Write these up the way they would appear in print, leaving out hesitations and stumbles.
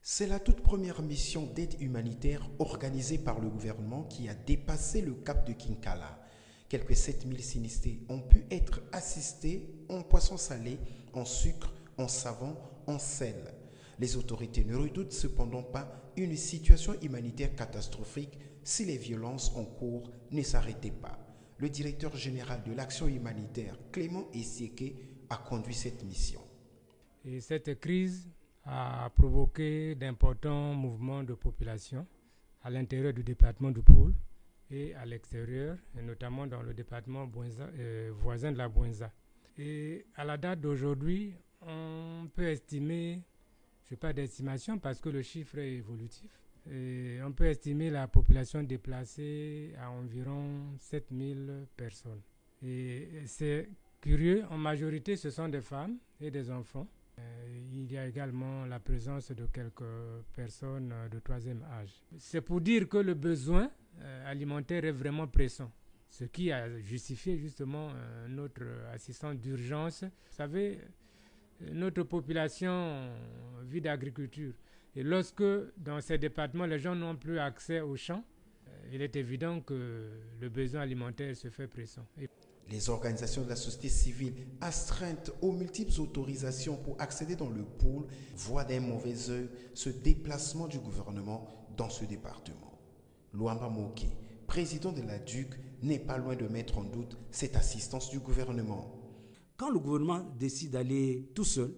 C'est la toute première mission d'aide humanitaire organisée par le gouvernement qui a dépassé le cap de Kinkala. Quelques 7000 sinistrés ont pu être assistés en poisson salé, en sucre, en savon, en sel. Les autorités ne redoutent cependant pas une situation humanitaire catastrophique si les violences en cours ne s'arrêtaient pas. Le directeur général de l'action humanitaire, Clément Essieke, a conduit cette mission. Et cette crise a provoqué d'importants mouvements de population à l'intérieur du département du Pôle et à l'extérieur, et notamment dans le département voisin de la Bouenza. Et à la date d'aujourd'hui, on peut estimer, je n'ai pas d'estimation parce que le chiffre est évolutif, et on peut estimer la population déplacée à environ 7000 personnes. Et c'est curieux, en majorité ce sont des femmes et des enfants. Il y a également la présence de quelques personnes de troisième âge. C'est pour dire que le besoin alimentaire est vraiment pressant, ce qui a justifié justement notre assistance d'urgence. Vous savez, notre population vit d'agriculture. Et lorsque dans ces départements, les gens n'ont plus accès aux champs, il est évident que le besoin alimentaire se fait pressant. Les organisations de la société civile astreintes aux multiples autorisations pour accéder dans le pôle voient d'un mauvais œil ce déplacement du gouvernement dans ce département. Luamba Moké, président de la DUC, n'est pas loin de mettre en doute cette assistance du gouvernement. Quand le gouvernement décide d'aller tout seul,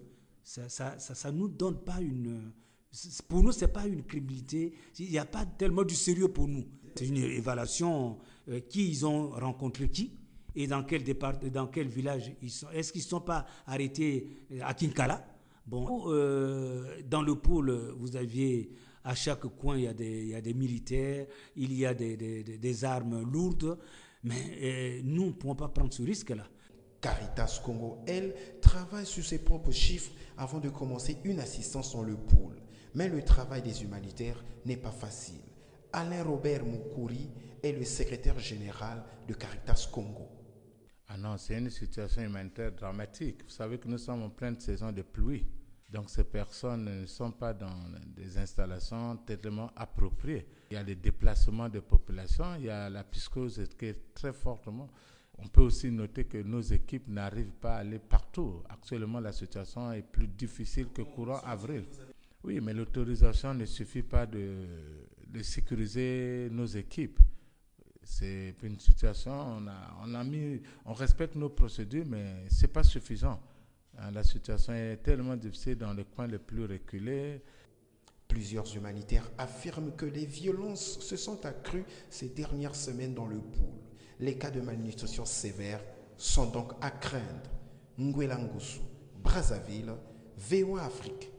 ça nous donne pas une... Pour nous, ce n'est pas une crédibilité. Il n'y a pas tellement du sérieux pour nous. C'est une évaluation. Qui ils ont rencontré qui et dans quel département, dans quel village ils sont. Est-ce qu'ils ne sont pas arrêtés à Kinkala? Bon, dans le pôle, vous aviez à chaque coin, il y a des militaires, il y a des armes lourdes, mais nous ne pouvons pas prendre ce risque-là. Caritas Congo, elle, travaille sur ses propres chiffres avant de commencer une assistance dans le pôle. Mais le travail des humanitaires n'est pas facile. Alain Robert Moukouri est le secrétaire général de Caritas Congo. Ah non, c'est une situation humanitaire dramatique. Vous savez que nous sommes en pleine saison de pluie. Donc ces personnes ne sont pas dans des installations tellement appropriées. Il y a des déplacements de population, il y a la psychose qui est très fortement. On peut aussi noter que nos équipes n'arrivent pas à aller partout. Actuellement, la situation est plus difficile que courant avril. Oui, mais l'autorisation ne suffit pas de sécuriser nos équipes. C'est une situation, on respecte nos procédures, mais ce n'est pas suffisant. La situation est tellement difficile dans les coins les plus reculés. Plusieurs humanitaires affirment que les violences se sont accrues ces dernières semaines dans le pôle. Les cas de malnutrition sévère sont donc à craindre. Ngwela Ngusu, Brazzaville, VOA Afrique.